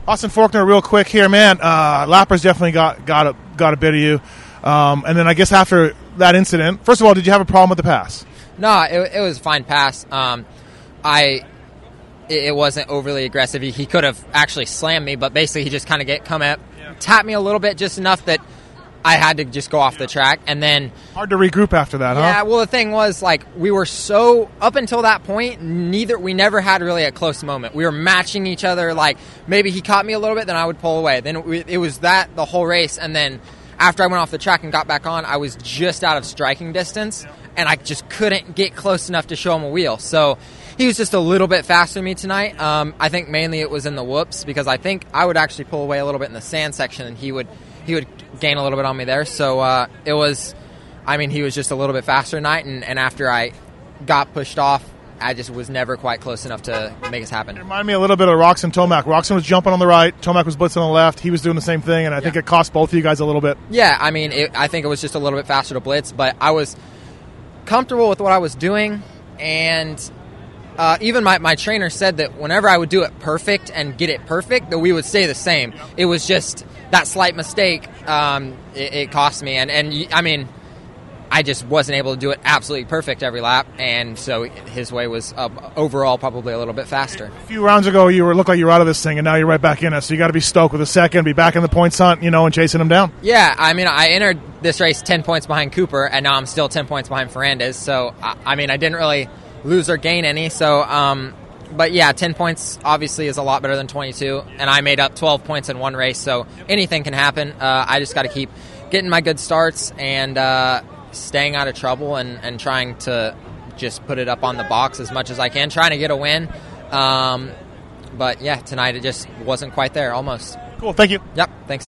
Austin Faulkner, real quick here, man. Lappers definitely got a bit of you. And then I guess after that incident, first of all, did you have a problem with the pass? No, it was a fine pass. It wasn't overly aggressive. He could have actually slammed me, but basically he just kind of tapped me a little bit, just enough that I had to just go off the track. And then hard to regroup after that, huh? Yeah, well, the thing was, like, we were so, up until that point, we never had really a close moment. We were matching each other. Like, maybe he caught me a little bit, then I would pull away. Then it was that the whole race. And then after I went off the track and got back on, I was just out of striking distance, and I just couldn't get close enough to show him a wheel. So he was just a little bit faster than me tonight. I think mainly it was in the whoops, because I think I would actually pull away a little bit in the sand section, and he would gain a little bit on me there. So he was just a little bit faster tonight, and after I got pushed off, I just was never quite close enough to make us happen. It reminded me a little bit of Roczen Tomac. Roczen was jumping on the right, Tomac was blitzing on the left. He was doing the same thing, and I think it cost both of you guys a little bit. Yeah, I mean, I think it was just a little bit faster to blitz, but I was comfortable with what I was doing, and even my trainer said that whenever I would do it perfect and get it perfect, that we would stay the same. It was just that slight mistake, it cost me, and I mean, I just wasn't able to do it absolutely perfect every lap, and so his way was overall probably a little bit faster. A few rounds ago, looked like you were out of this thing, and now you're right back in it, so you got to be stoked with a second, be back in the points hunt, and chasing him down. Yeah, I mean, I entered this race 10 points behind Cooper, and now I'm still 10 points behind Ferrandis, so, I mean, I didn't really lose or gain any, so, but yeah, 10 points obviously is a lot better than 22, and I made up 12 points in one race, so anything can happen. I just got to keep getting my good starts and staying out of trouble and trying to just put it up on the box as much as I can, trying to get a win. But yeah, tonight it just wasn't quite there, almost. Cool, thank you. Yep, thanks.